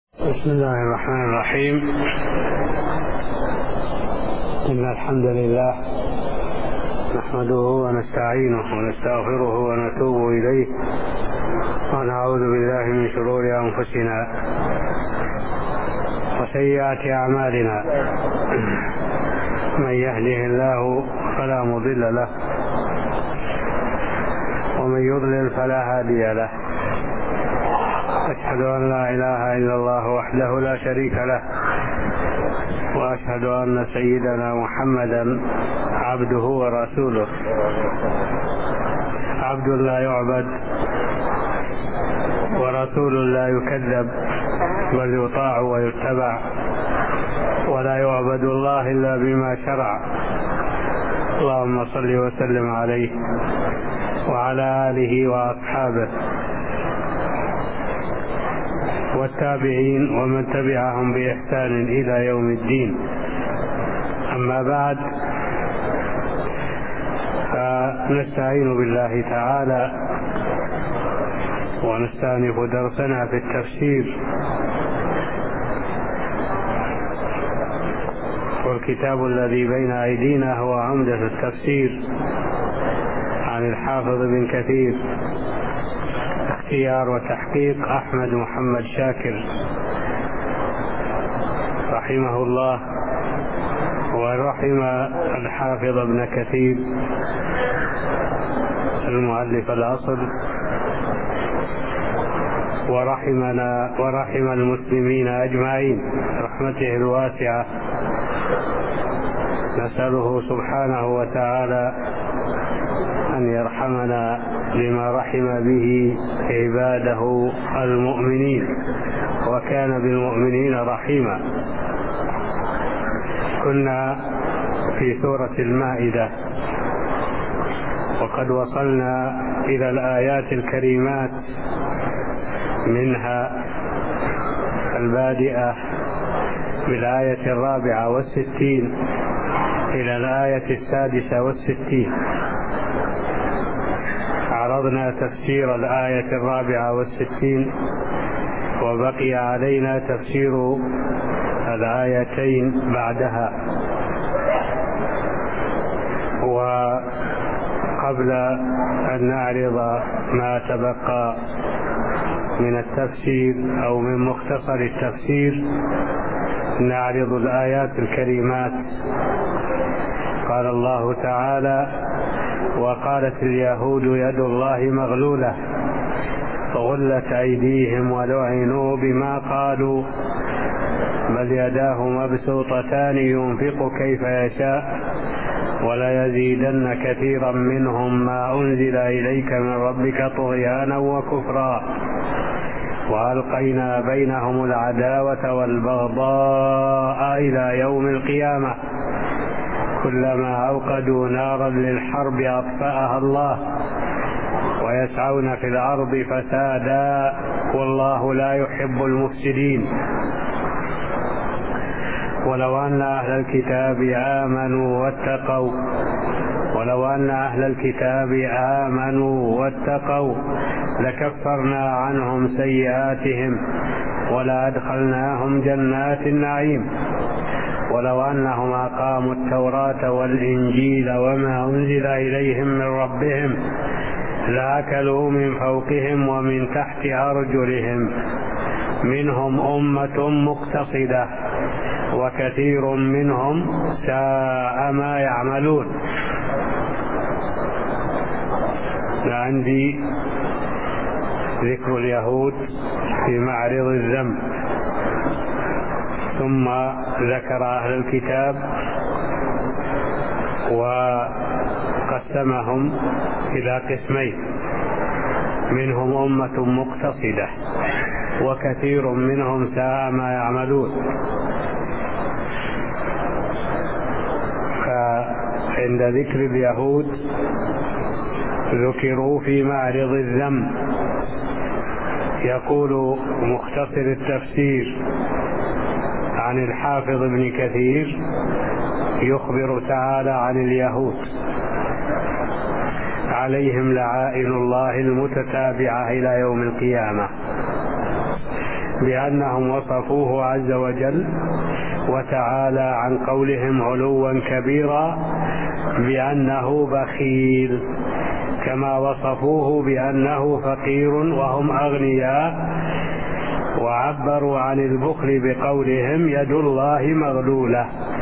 بسم الله الرحمن الرحيم. إن الحمد لله نحمده ونستعينه ونستغفره ونتوب إليه ونعوذ بالله من شرور أنفسنا وسيئات أعمالنا. من يهده الله فلا مضل له ومن يضلل فلا هادي له. أشهد أن لا إله إلا الله وحده لا شريك له، وأشهد أن سيدنا محمدا عبده ورسوله، عبد لا يعبد ورسول لا يكذب، بل يطاع ويتبع، ولا يعبد الله إلا بما شرع. اللهم صل وسلم عليه وعلى آله وأصحابه والتابعين ومن تبعهم بإحسان إلى يوم الدين. أما بعد، فنستعين بالله تعالى ونستأنف درسنا في التفسير، والكتاب الذي بين أيدينا هو عمدة التفسير عن الحافظ بن كثير، اختيار وتحقيق أحمد محمد شاكر رحمه الله، ورحم الحافظ ابن كثير المؤلف الأصل، ورحمنا ورحم المسلمين أجمعين برحمته الواسعة. نسأله سبحانه وتعالى أن يرحمنا لما رحم به عباده المؤمنين، وكان بالمؤمنين رحيما. كنا في سورة المائدة، وقد وصلنا إلى الآيات الكريمات، منها البادئة بالآية 64 إلى الآية 66. عرضنا تفسير الآية 64، وبقي علينا تفسير الآيتين بعدها. وقبل أن نعرض ما تبقى من التفسير أو من مختصر التفسير، نعرض الآيات الكريمات. قال الله تعالى: وقالت اليهود يد الله مغلولة غلت أيديهم ولعنوا بما قالوا بل يداه مبسوطتان ينفق كيف يشاء وليزيدن كثيرا منهم ما أنزل إليك من ربك طغيانا وكفرا وألقينا بينهم العداوة والبغضاء إلى يوم القيامة كلما أوقدوا نارا للحرب أطفأها الله ويسعون في الأرض فسادا والله لا يحب المفسدين. ولو أن أهل الكتاب آمنوا واتقوا لكفرنا عنهم سيئاتهم ولأدخلناهم جنات النعيم. ولو أنهم أقاموا التوراة والإنجيل وما أنزل إليهم من ربهم لأكلوا من فوقهم ومن تحت أرجلهم منهم أمة مقتصدة وكثير منهم ساء ما يعملون. عندي ذكر اليهود في معرض الذنب، ثم ذكر أهل الكتاب وقسمهم إلى قسمين: منهم أمة مقتصدة وكثير منهم ساء ما يعملون. فعند ذكر اليهود ذكروا في معرض الذنب. يقول مختصر التفسير عن الحافظ ابن كثير: يخبر تعالى عن اليهود عليهم لعائن الله المتتابعة إلى يوم القيامة، بأنهم وصفوه عز وجل وتعالى عن قولهم علوا كبيرا بأنه بخيل، كما وصفوه بأنه فقير وهم أغنياء، وعبروا عن البخل بقولهم يد الله مغلولة.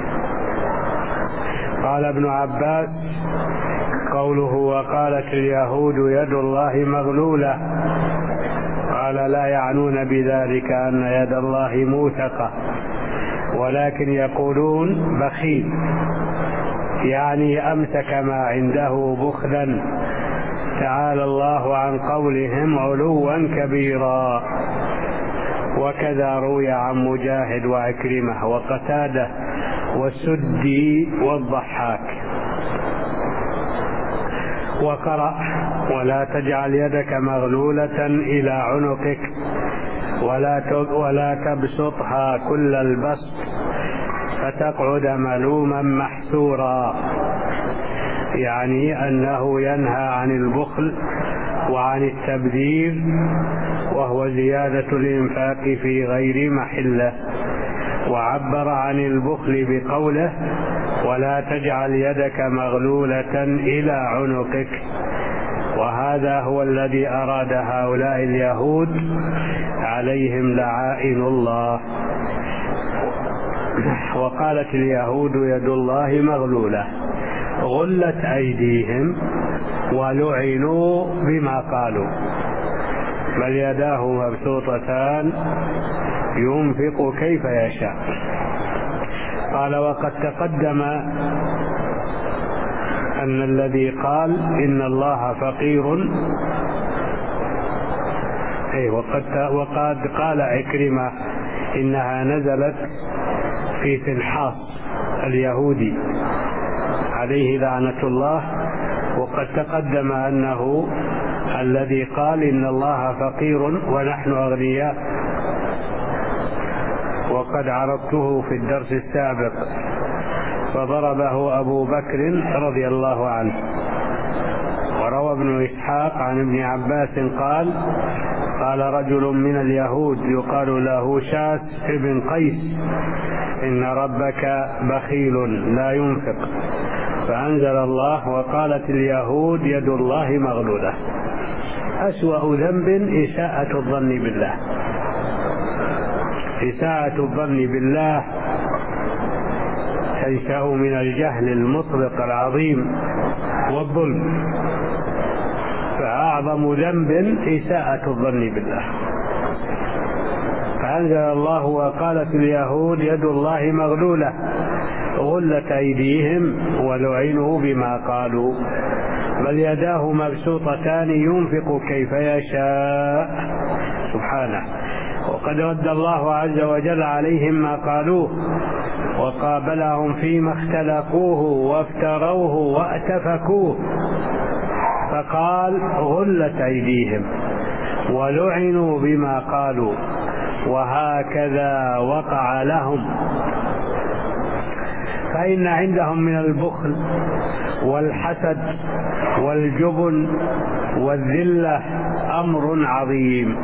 قال ابن عباس: قوله وقالت اليهود يد الله مغلولة، قال لا يعنون بذلك أن يد الله موثقة، ولكن يقولون بخيل، يعني أمسك ما عنده بخلا. تعالى الله عن قولهم علوا كبيرا. وكذا روي عن مجاهد وعكرمة وقتادة والسدي والضحاك. وقرأ: ولا تجعل يدك مغلولة إلى عنقك ولا تبسطها كل البسط فتقعد ملوما محسورا، يعني أنه ينهى عن البخل وعن التبذير، وهو زيادة الإنفاق في غير محله. وعبر عن البخل بقوله ولا تجعل يدك مغلولة إلى عنقك، وهذا هو الذي أراد هؤلاء اليهود عليهم لعائن الله. وقالت اليهود يد الله مغلولة، غلت أيديهم ولعنوا بما قالوا، بل يداه مبسوطتان ينفق كيف يشاء. قال: وقد تقدم أن الذي قال إن الله فقير، وقد قال عكرمة إنها نزلت في فنحاس اليهودي عليه لعنة الله. وقد تقدم أنه الذي قال إن الله فقير ونحن أغنياء، وقد عرضته في الدرس السابق، فضربه أبو بكر رضي الله عنه. وروى ابن إسحاق عن ابن عباس قال: قال رجل من اليهود يقال له شاس ابن قيس: إن ربك بخيل لا ينفق، فأنزل الله وقالت اليهود يد الله مغلولة. أسوأ ذنب إساءة الظن بالله. إساءة الظن بالله تنشأ من الجهل المطلق العظيم والظلم، فأعظم ذنب إساءة الظن بالله. فأنزل الله وقالت اليهود يد الله مغلولة، غلت أيديهم ولعنوا بما قالوا، بل يداه مبسوطتان ينفق كيف يشاء سبحانه. وقد رد الله عز وجل عليهم ما قالوه وقابلهم فيما اختلقوه وافتروه واتفكوه، فقال غلت أيديهم ولعنوا بما قالوا، وهكذا وقع لهم. فإن عندهم من البخل والحسد والجبن والذلة أمر عظيم،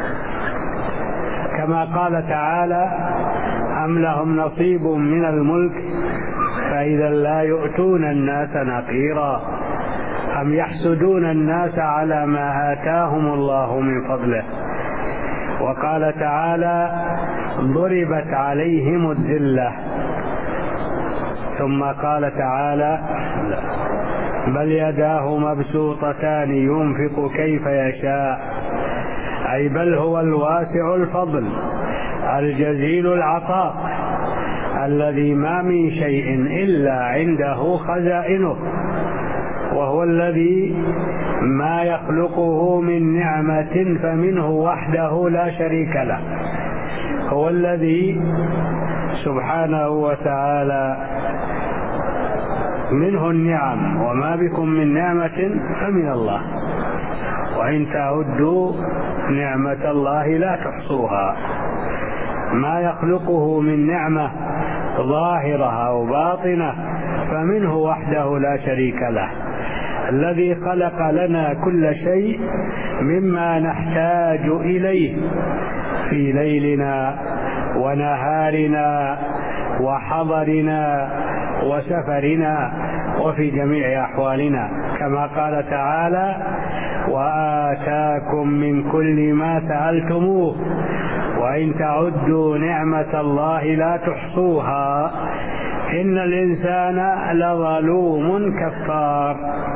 كما قال تعالى: أم لهم نصيب من الملك فإذا لا يؤتون الناس نقيرا، أم يحسدون الناس على ما آتاهم الله من فضله. وقال تعالى: ضربت عليهم الذلة. ثم قال تعالى: بل يداه مبسوطتان ينفق كيف يشاء، أي بل هو الواسع الفضل الجزيل العطاء الذي ما من شيء إلا عنده خزائنه، وهو الذي ما يخلقه من نعمة فمنه وحده لا شريك له. هو الذي سبحانه وتعالى منه النعم، وما بكم من نعمة فمن الله، وإن تعدوا نعمة الله لا تحصوها. ما يخلقه من نعمة ظاهرة أو باطنة فمنه وحده لا شريك له، الذي خلق لنا كل شيء مما نحتاج إليه في ليلنا ونهارنا وحضرنا وسفرنا وفي جميع أحوالنا، كما قال تعالى: وآتاكم من كل ما سألتموه وإن تعدوا نعمة الله لا تحصوها إن الإنسان لظلوم كفار.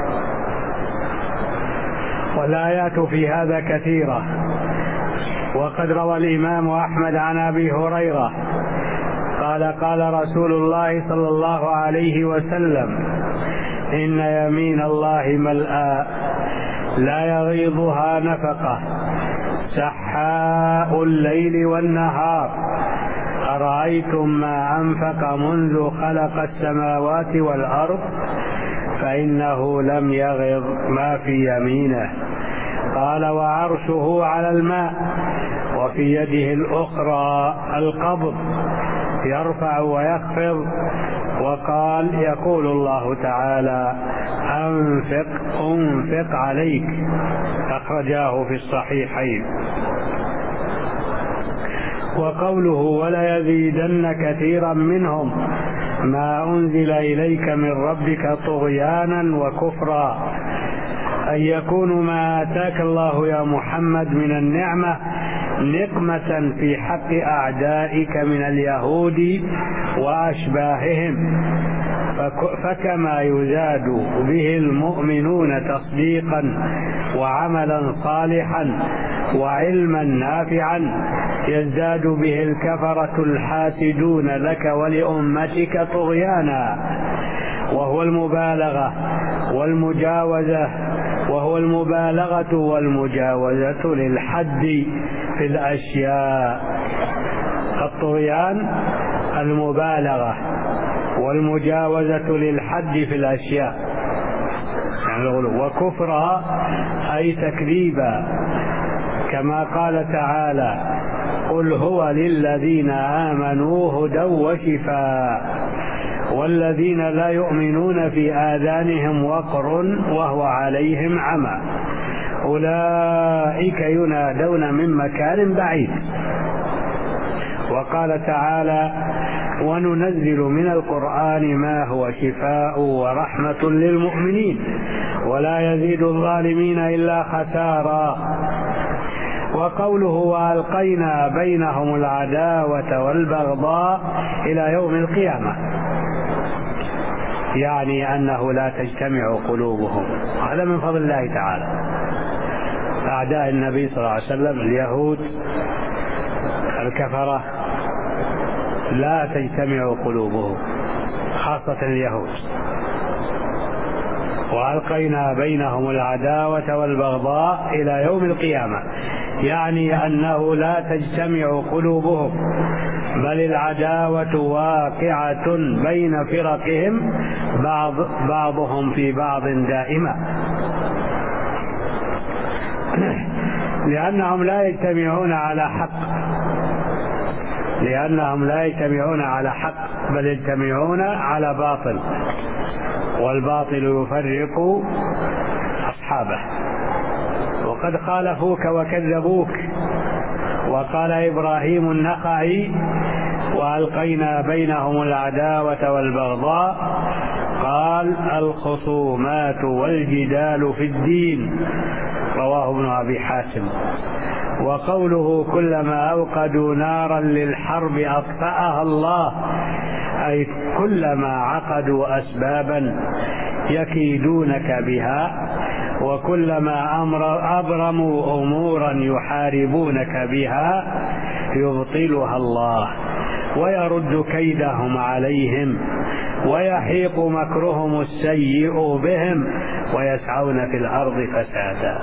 والآيات في هذا كثيرة. وقد روى الإمام أحمد عن أبي هريرة قال: قال رسول الله صلى الله عليه وسلم: إن يمين الله ملأى لا يغيضها نفقة سحاء الليل والنهار أرأيتم ما أنفق منذ خلق السماوات والأرض فإنه لم يغض ما في يمينه. قال: وعرشه على الماء وفي يده الأخرى القبض يرفع ويخفض. وقال: يقول الله تعالى: أنفق عليك. أخرجاه في الصحيحين. وقوله: ولا يزيدن كثيرا منهم ما أنزل إليك من ربك طغيانا وكفرا، أن يكون ما آتاك الله يا محمد من النعمة نقمة في حق أعدائك من اليهود وأشباههم، فكما يزاد به المؤمنون تصديقا وعملا صالحا وعلما نافعا يزداد به الكفرة الحاسدون لك ولأمتك طغيانا، وهو المبالغة والمجاوزة للحد في الأشياء. الطغيان المبالغة والمجاوزة للحد في الأشياء يعني الغلو، وكفرها أي تكذيبا، كما قال تعالى: قل هو للذين آمنوا هدى وشفاء والذين لا يؤمنون في آذانهم وقر وهو عليهم عمى أولئك ينادون من مكان بعيد. وقال تعالى: وننزل من القرآن ما هو شفاء ورحمة للمؤمنين ولا يزيد الظالمين إلا خسارا. وقوله: وألقينا بينهم العداوة والبغضاء إلى يوم القيامة، يعني أنه لا تجتمع قلوبهم. هذا من فضل الله تعالى. أعداء النبي صلى الله عليه وسلم اليهود الكفرة لا تجتمع قلوبهم، خاصة اليهود. وألقينا بينهم العداوة والبغضاء إلى يوم القيامة، يعني أنه لا تجتمع قلوبهم، بل العداوة واقعة بين فرقهم بعضهم في بعض دائما، لأنهم لا يجتمعون على حق بل يجتمعون على باطل، والباطل يفرق أصحابه. وقد خالفوك وكذبوك. وقال إبراهيم النخعي: وألقينا بينهم العداوة والبغضاء، قال: الخصومات والجدال في الدين. رواه ابن أبي حاتم. وقوله: كلما أوقدوا نارا للحرب أطفأها الله، أي كلما عقدوا أسبابا يكيدونك بها وكلما أبرموا أمورا يحاربونك بها يبطلها الله ويرد كيدهم عليهم ويحيق مكرهم السيء بهم ويسعون في الأرض فسادا.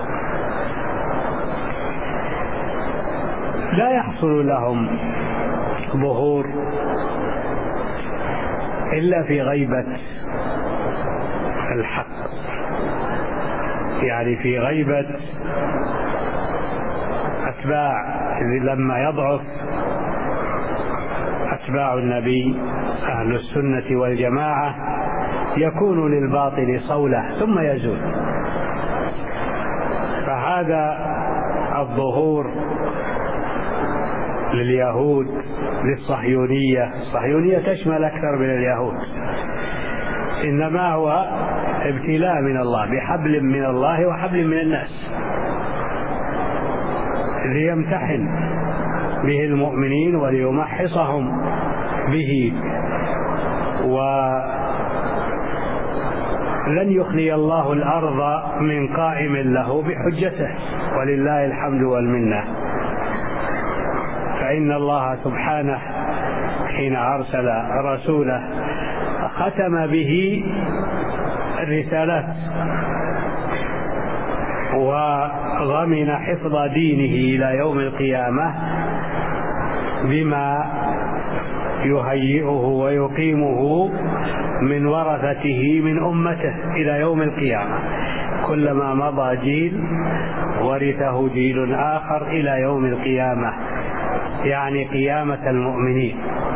لا يحصل لهم ظهور إلا في غيبة الحق، يعني في غيبة أتباع. لما يضعف أتباع النبي أهل السنة والجماعة يكون للباطل صولة ثم يزول. فهذا الظهور لليهود للصهيونية. الصهيونية تشمل أكثر من اليهود، إنما هو ابتلاء من الله بحبل من الله وحبل من الناس ليمتحن به المؤمنين وليمحصهم به. ولن يخلي الله الأرض من قائم له بحجته، ولله الحمد والمنة. فإن الله سبحانه حين أرسل رسوله ختم به الرسالات وضمن حفظ دينه إلى يوم القيامة بما يهيئه ويقيمه من ورثته من أمته إلى يوم القيامة. كلما مضى جيل ورثه جيل آخر إلى يوم القيامة، يعني قيامة المؤمنين.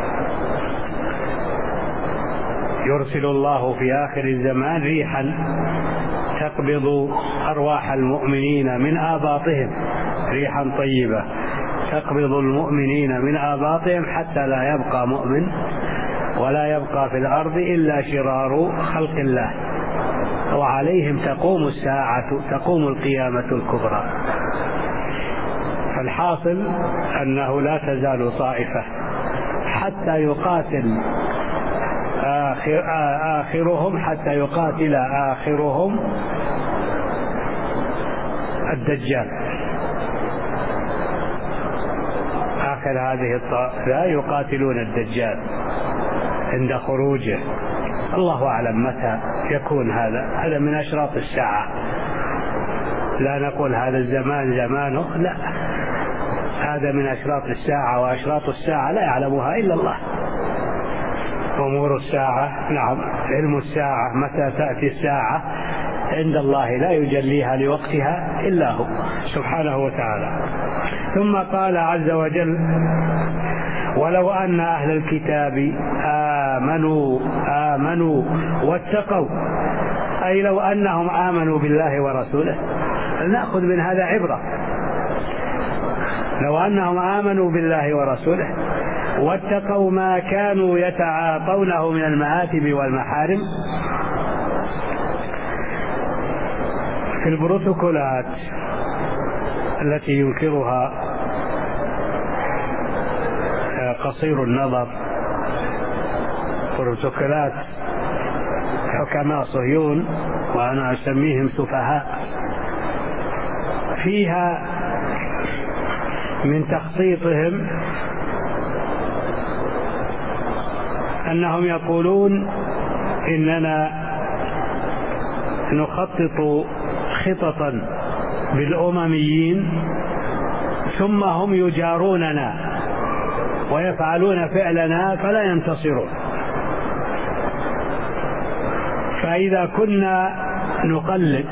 يرسل الله في آخر الزمان ريحا تقبض أرواح المؤمنين من آباطهم، ريحا طيبة تقبض المؤمنين من آباطهم حتى لا يبقى مؤمن ولا يبقى في الأرض إلا شرار خلق الله، وعليهم تقوم الساعة، تقوم القيامة الكبرى. فالحاصل أنه لا تزال طائفة حتى يقاتل آخرهم، حتى يقاتل آخرهم الدجال. آخر هذه الطائفة يقاتلون الدجال عند خروجه. الله أعلم متى يكون هذا من أشراط الساعة. لا نقول هذا الزمان زمانه، لا، هذا من أشراط الساعة، وأشراط الساعة لا يعلمها إلا الله. أمور الساعة، نعم، علم الساعة متى تأتي الساعة عند الله لا يجليها لوقتها إلا هو سبحانه وتعالى. ثم قال عز وجل: ولو أن أهل الكتاب آمنوا واتقوا، أي لو أنهم آمنوا بالله ورسوله. نأخذ من هذا عبرة. لو أنهم آمنوا بالله ورسوله واتقوا ما كانوا يتعاطونه من المآثم والمحارم. في البروتوكولات التي ينكرها قصير النظر، بروتوكولات حكماء صهيون، وأنا أسميهم سفهاء، فيها من تخطيطهم أنهم يقولون إننا نخطط خططا بالأمميين ثم هم يجاروننا ويفعلون فعلنا فلا ينتصرون. فإذا كنا نقلد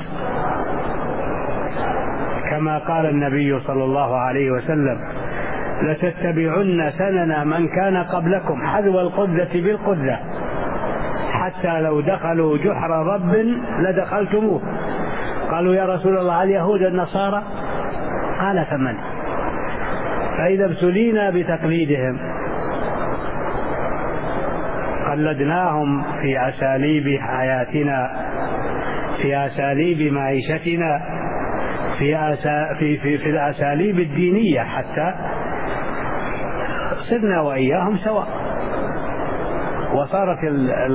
كما قال النبي صلى الله عليه وسلم: لتتبعن سنن من كان قبلكم حذو القذة بالقذة حتى لو دخلوا جحر رب لدخلتموه. قالوا: يا رسول الله اليهود النصارى؟ قال: فمن؟ فإذا ابتلينا بتقليدهم قلدناهم في أساليب حياتنا، في أساليب معيشتنا، في الأساليب الدينية، حتى صرنا وإياهم سواء. وصارت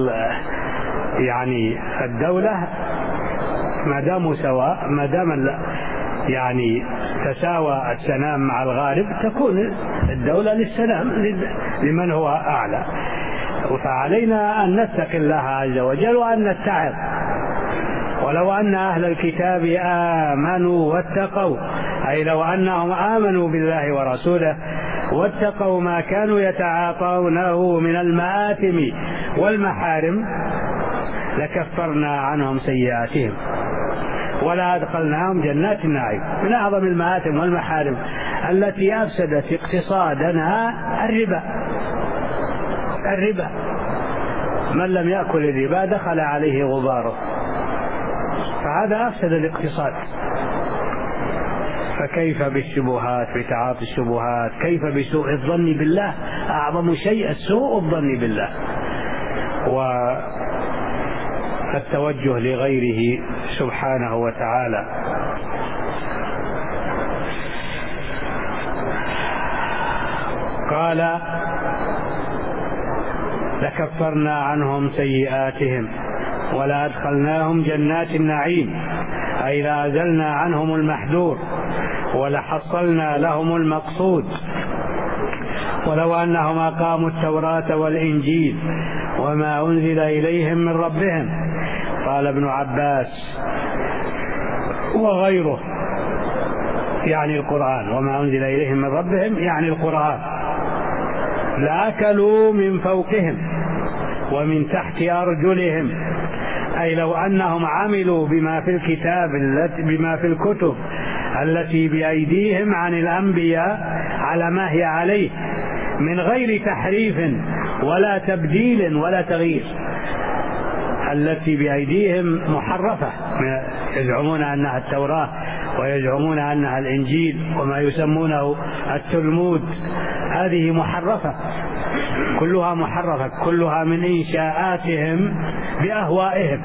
يعني الدولة ما داموا سواء، ما دام يعني تساوى السلام مع الغارب، تكون الدولة للسلام لمن هو أعلى. فعلينا أن نتقي الله عز وجل وأن نتعظ. ولو أن أهل الكتاب آمنوا واتقوا، أي لو أنهم آمنوا بالله ورسوله واتقوا ما كانوا يتعاطونه من المآثم والمحارم لكفرنا عنهم سيئاتهم ولا أدخلناهم جنات النعيم. من أعظم المآثم والمحارم التي أفسدت اقتصادنا الربا. من لم يأكل الربا دخل عليه غباره، فهذا أفسد الاقتصاد. فكيف بالشبهات، بتعاطي الشبهات؟ كيف بسوء الظن بالله؟ أعظم شيء سوء الظن بالله والتوجه لغيره سبحانه وتعالى. قال لكفرنا عنهم سيئاتهم ولأدخلناهم جنات النعيم، أي لأزلنا عنهم المحذور ولحصلنا لهم المقصود، ولو أنهم أقاموا التوراة والإنجيل وما أنزل إليهم من ربهم. قال ابن عباس وغيره يعني القرآن، وما أنزل إليهم من ربهم يعني القرآن، لأكلوا من فوقهم ومن تحت أرجلهم، أي لو أنهم عملوا بما في الكتاب بما في الكتب التي بأيديهم عن الأنبياء على ما هي عليه من غير تحريف ولا تبديل ولا تغيير. التي بأيديهم محرفة، يزعمون أنها التوراة ويزعمون أنها الإنجيل وما يسمونه التلمود، هذه محرفة، كلها محرفة، كلها من إنشاءاتهم بأهوائهم.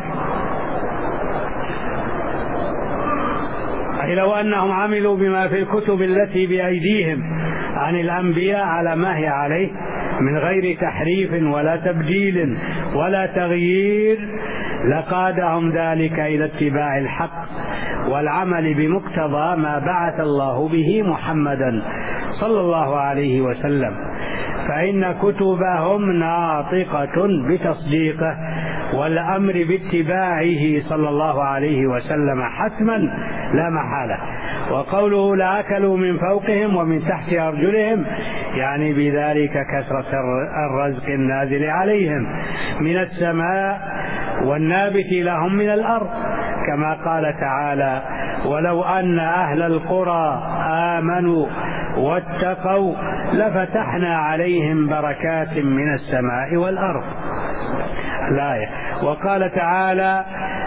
أي لو أنهم عملوا بما في الكتب التي بأيديهم عن الأنبياء على ما هي عليه من غير تحريف ولا تبديل ولا تغيير لقادهم ذلك إلى اتباع الحق والعمل بمقتضى ما بعث الله به محمدا صلى الله عليه وسلم، فإن كتبهم ناطقة بتصديقه والأمر باتباعه صلى الله عليه وسلم حتما لا محالة. وقوله لأكلوا من فوقهم ومن تحت أرجلهم يعني بذلك كثرة الرزق النازل عليهم من السماء والنابت لهم من الأرض، كما قال تعالى ولو أن أهل القرى آمنوا واتقوا لفتحنا عليهم بركات من السماء والأرض الآية. وقال تعالى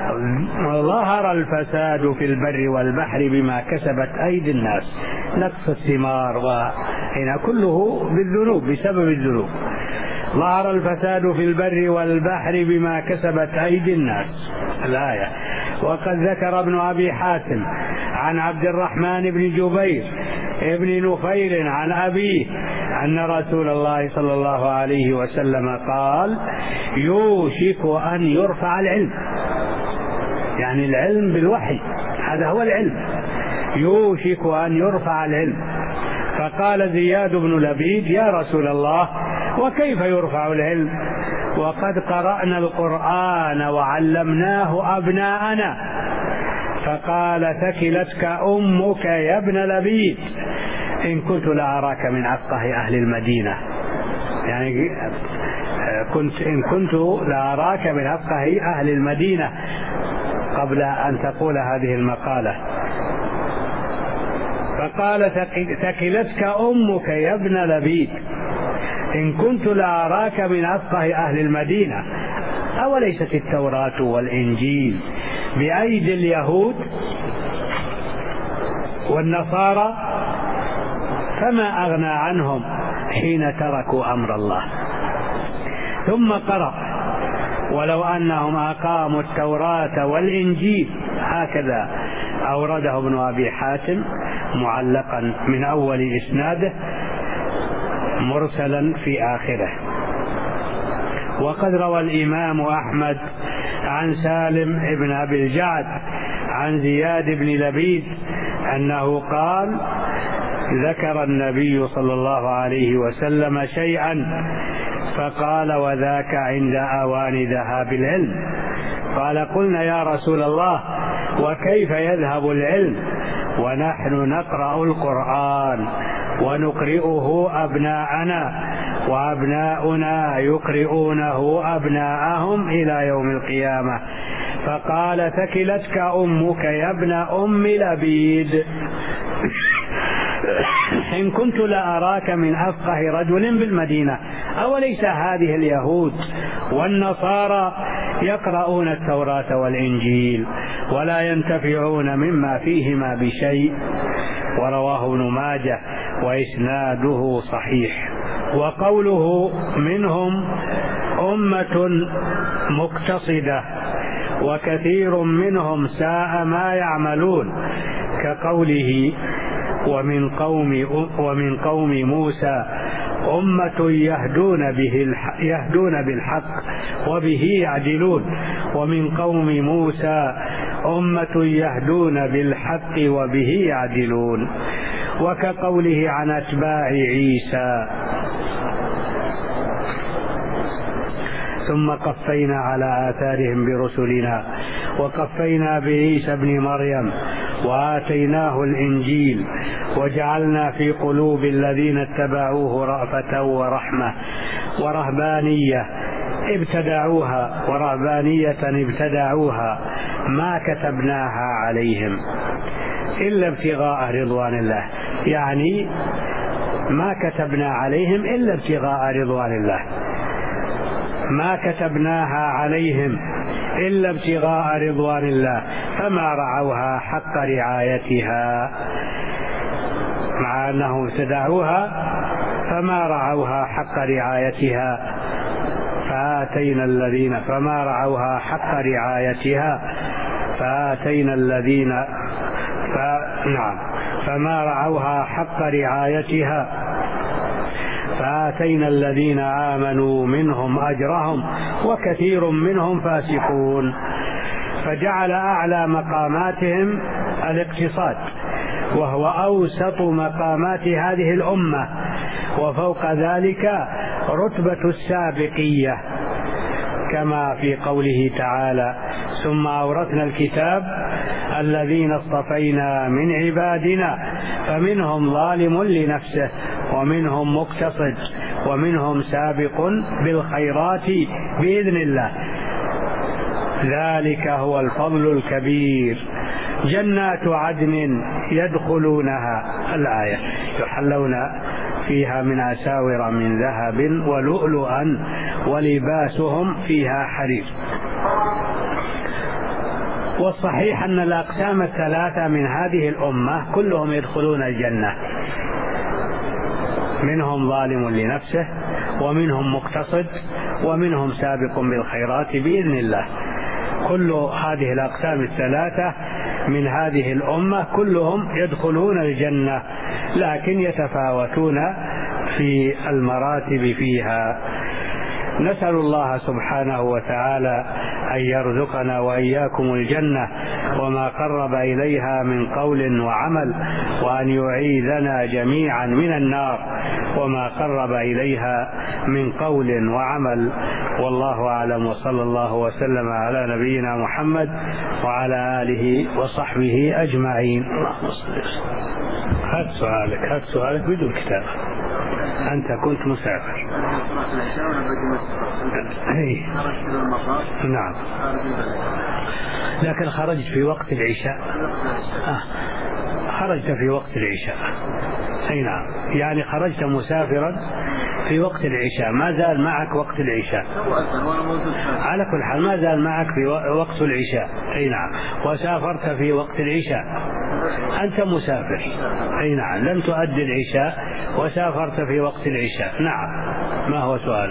ظهر الفساد في البر والبحر بما كسبت أيدي الناس، نقص الثمار وهنا كله بالذنوب بسبب الذنوب. ظهر الفساد في البر والبحر بما كسبت أيدي الناس الآية. وقد ذكر ابن أبي حاتم عن عبد الرحمن بن جبير ابن نفير عن أبيه أن رسول الله صلى الله عليه وسلم قال يوشك أن يرفع العلم، يعني العلم بالوحي، هذا هو العلم، يوشك أن يرفع العلم. فقال زياد بن لبيد يا رسول الله وكيف يرفع العلم وقد قرأنا القرآن وعلمناه أبناءنا؟ فقال ثكلتك أمك يا ابن لبيد إن كنت لأراك من أفقه أهل المدينة، يعني إن كنت لأراك من أفقه أهل المدينة قبل أن تقول هذه المقالة. فقال ثكلتك أمك يا ابن لبيد إن كنت لأراك من أفقه أهل المدينة، أوليست التوراة والإنجيل بأيدي اليهود والنصارى؟ فما أغنى عنهم حين تركوا أمر الله. ثم قرأ ولو أنهم أقاموا التوراة والإنجيل، هكذا أورده ابن أبي حاتم معلقا من أول إسناده مرسلا في آخره. وقد روى الإمام أحمد عن سالم ابن أبي الجعد عن زياد بن لبيد أنه قال ذكر النبي صلى الله عليه وسلم شيئا فقال وذاك عند أوان ذهاب العلم. قال قلنا يا رسول الله وكيف يذهب العلم ونحن نقرأ القرآن ونقرئه أبناءنا وأبناؤنا يقرئونه أبناءهم إلى يوم القيامة؟ فقال ثكلتك أمك يا ابن أم لبيد إن كنت لأراك من أفقه رجل بالمدينة. أوليس هذه اليهود والنصارى يقرؤون التوراة والإنجيل ولا ينتفعون مما فيهما بشيء؟ ورواه ابن ماجه وإسناده صحيح. وقوله منهم أمة مقتصدة وكثير منهم ساء ما يعملون، كقوله ومن قوم موسى أمة يهدون بالحق وبه يعدلون، ومن قوم موسى أمة يهدون بالحق وبه يعدلون. وكقوله عن أتباع عيسى ثم قفينا على آثارهم برسلنا وقفينا بعيسى ابن مريم وآتيناه الإنجيل وجعلنا في قلوب الذين اتبعوه رأفة ورحمة ورهبانية ابتدعوها ما كتبناها عليهم إلا ابتغاء رضوان الله، يعني ما كتبنا عليهم إلا ابتغاء رضوان الله، ما كتبناها عليهم إلا ابتغاء رضوان الله فما رعوها حق رعايتها، مع أنهم ابتدعوها فما رعوها حق رعايتها. فما رعوها حق رعايتها فآتينا الذين آمنوا منهم أجرهم وكثير منهم فاسقون. فجعل أعلى مقاماتهم الاقتصاد، وهو أوسط مقامات هذه الأمة، وفوق ذلك رتبة السابقية، كما في قوله تعالى ثم أورثنا الكتاب الذين اصطفينا من عبادنا فمنهم ظالم لنفسه ومنهم مقتصد ومنهم سابق بالخيرات بإذن الله، ذلك هو الفضل الكبير. جنات عدن يدخلونها، الآية، يحلون فيها من أساور من ذهب ولؤلؤا ولباسهم فيها حرير. والصحيح أن الأقسام الثلاثة من هذه الأمة كلهم يدخلون الجنة، منهم ظالم لنفسه ومنهم مقتصد ومنهم سابق بالخيرات بإذن الله. كل هذه الأقسام الثلاثة من هذه الأمة كلهم يدخلون الجنة، لكن يتفاوتون في المراتب فيها. نسأل الله سبحانه وتعالى أن يرزقنا وإياكم الجنة وما قرب إليها من قول وعمل، وأن يعيذنا جميعا من النار وما قرب إليها من قول وعمل. والله أعلم، وصلى الله وسلم على نبينا محمد وعلى آله وصحبه أجمعين. اللهم صل وسلم. هات سؤالك بدون كتاب. أنت كنت مسافر. نعم، لكن خرجت في وقت العشاء. خرجت في وقت العشاء. أي نعم، يعني خرجت مسافرا في وقت العشاء، ما زال معك وقت العشاء. على كل حال ما زال معك في وقت العشاء. أي نعم، وسافرت في وقت العشاء، أنت مسافر. أي نعم، لم تؤدي العشاء وسافرت في وقت العشاء. نعم، ما هو سؤال؟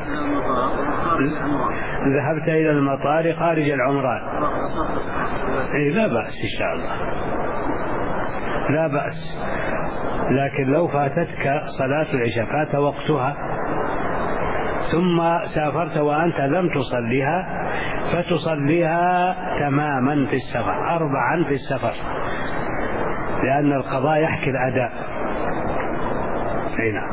ذهبت إلى المطار خارج العمران. لا بأس إن شاء الله، لا بأس. لكن لو فاتتك صلاة العشاء، فات وقتها، ثم سافرت وأنت لم تصليها، فتصليها تماما في السفر، 4 في السفر، لأن القضاء يحكي الأداء. هنا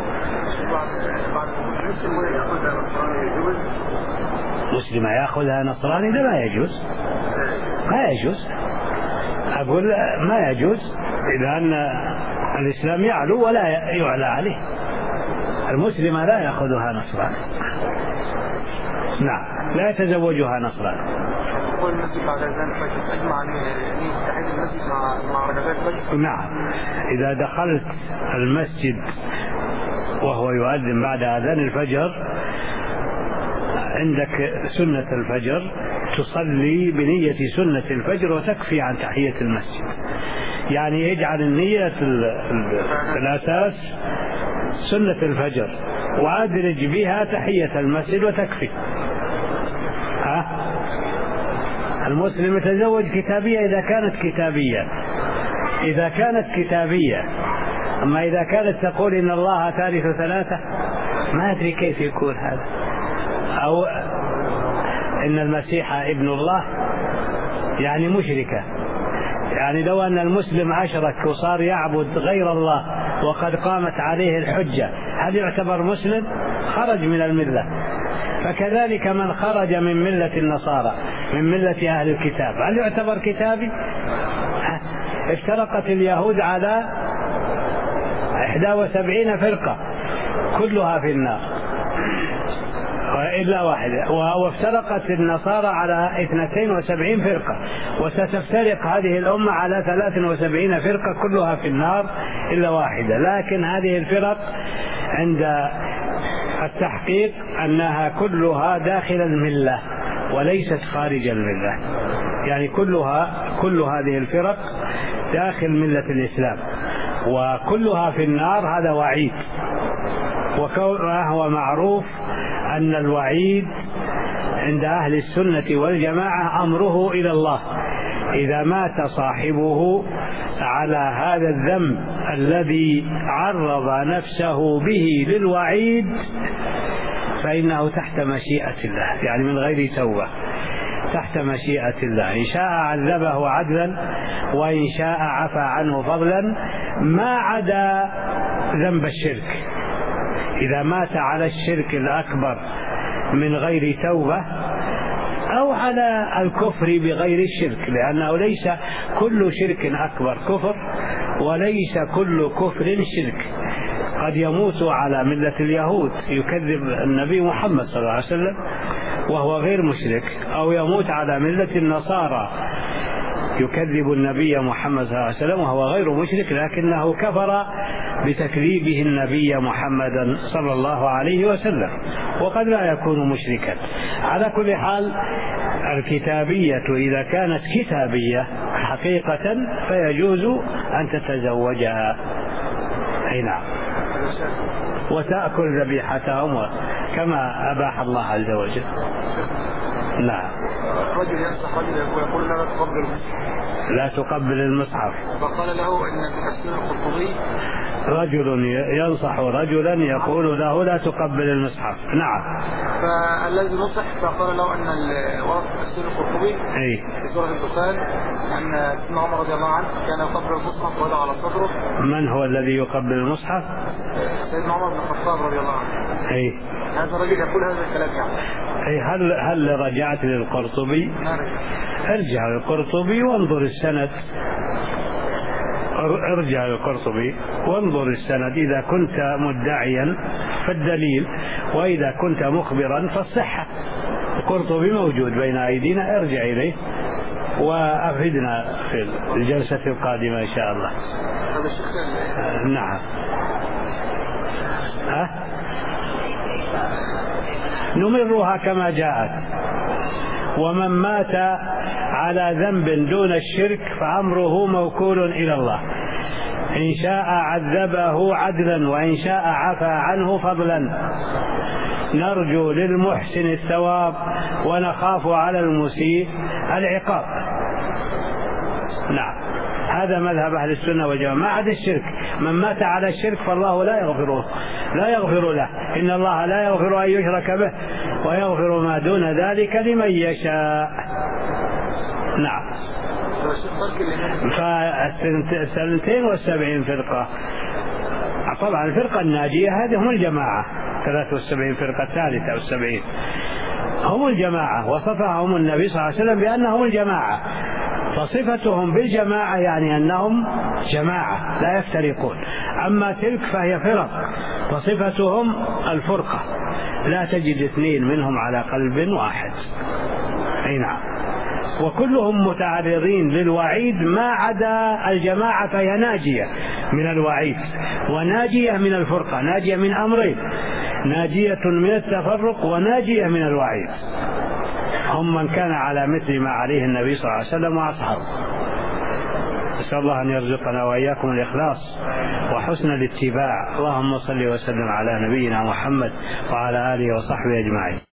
مسلم يأخذها نصراني، ده ما يجوز، ما يجوز. أقول ما يجوز، لأن الإسلام يعلو ولا يعلى عليه. المسلم لا يأخذها نصراني، نعم، لا يتزوجها نصراني. نعم، إذا دخلت المسجد وهو يؤذن بعد أذان الفجر، عندك سنة الفجر، تصلي بنية سنة الفجر وتكفي عن تحية المسجد. يعني يجعل النية الأساس سنة الفجر وأدرج بها تحية المسجد وتكفي. المسلم يتزوج كتابية إذا كانت كتابية. أما إذا كانت تقول إن الله ثالث ثلاثة ما أدري كيف يكون هذا، أو إن المسيح ابن الله، يعني مشركة. يعني لو أن المسلم أشرك وصار يعبد غير الله وقد قامت عليه الحجة، هل يعتبر مسلم؟ خرج من الملة. فكذلك من خرج من ملة النصارى، من ملة أهل الكتاب، هل يعتبر كتابي؟ افترقت اليهود على 71 فرقة كلها في النار إلا واحدة، وافترقت النصارى على 72 فرقة، وستفترق هذه الأمة على 73 فرقة كلها في النار إلا واحدة. لكن هذه الفرق عند التحقيق أنها كلها داخل الملة وليست خارج الملة، يعني كل هذه الفرق داخل ملة الإسلام وكلها في النار. هذا وعيد، وهو معروف أن الوعيد عند أهل السنة والجماعة أمره إلى الله. إذا مات صاحبه على هذا الذنب الذي عرض نفسه به للوعيد فإنه تحت مشيئة الله، يعني من غير توبة، تحت مشيئة الله. إن شاء عذبه عدلا وإن شاء عفى عنه فضلا، ما عدا ذنب الشرك. إذا مات على الشرك الأكبر من غير توبة، أو على الكفر بغير الشرك، لأنه ليس كل شرك أكبر كفر وليس كل كفر شرك. قد يموت على ملة اليهود يكذب النبي محمد صلى الله عليه وسلم وهو غير مشرك، أو يموت على ملة النصارى يكذب النبي محمد صلى الله عليه وسلم وهو غير مشرك، لكنه كفر بتكذيبه النبي محمدا صلى الله عليه وسلم، وقد لا يكون مشركا. على كل حال الكتابية إذا كانت كتابية حقيقة فيجوز أن تتزوجها. أي نعم، وتأكل ذبيحتهم كما أباح الله عز وجل. نعم. رجل ينصح رجل يقول لا تقبل المصحف، فقال له إن تفسير القرطبي رجل ينصح رجلا يقول له لا تقبل المصحف. نعم. فالذي نصح فقال له أن ورد تفسير القرطبي في سورة الدخان أن سيدنا عمر رضي الله عنه كان يقبل المصحف وضع على صدره. من هو الذي يقبل المصحف؟ سيدنا عمر بن الخطاب رضي الله عنه. هذا الرجل يقول هذا الكلام يعني. هل رجعت للقرطبي؟ ارجع للقرطبي وانظر السند. ارجع للقرطبي وانظر السند، إذا كنت مدعيا فالدليل، وإذا كنت مخبرا فالصحة. القرطبي موجود بين أيدينا، ارجع إليه وأفدنا في الجلسة القادمة إن شاء الله. نعم. نمرها كما جاءت. ومن مات على ذنب دون الشرك فأمره موكول إلى الله، إن شاء عذبه عدلا وإن شاء عفى عنه فضلا. نرجو للمحسن الثواب ونخاف على المسيء العقاب. نعم، هذا مذهب أهل السنة والجماعة. ما عدا الشرك، من مات على الشرك فالله لا يغفر له. إن الله لا يغفر أن يشرك به ويغفر ما دون ذلك لمن يشاء. نعم. فالسنتين والسبعين فرقة، طبعا الفرقة الناجية هذه هم الجماعة، 73 فرقة الثالثة والسبعين هم الجماعة، وصفهم النبي صلى الله عليه وسلم بأنهم الجماعة. فصفتهم بالجماعة يعني أنهم جماعة لا يفترقون. أما تلك فهي فرق، فصفتهم الفرقة، لا تجد اثنين منهم على قلب واحد. أي نعم. وكلهم متعرضين للوعيد ما عدا الجماعة، فهي ناجية من الوعيد وناجية من الفرقة، ناجية من أمرين: ناجية من التفرق وناجية من الوعيد. هم من كان على مثل ما عليه النبي صلى الله عليه وسلم وأصحابه. نسأل الله أن يرزقنا وإياكم الإخلاص وحسن الاتباع. اللهم صل وسلم على نبينا محمد وعلى آله وصحبه أجمعين.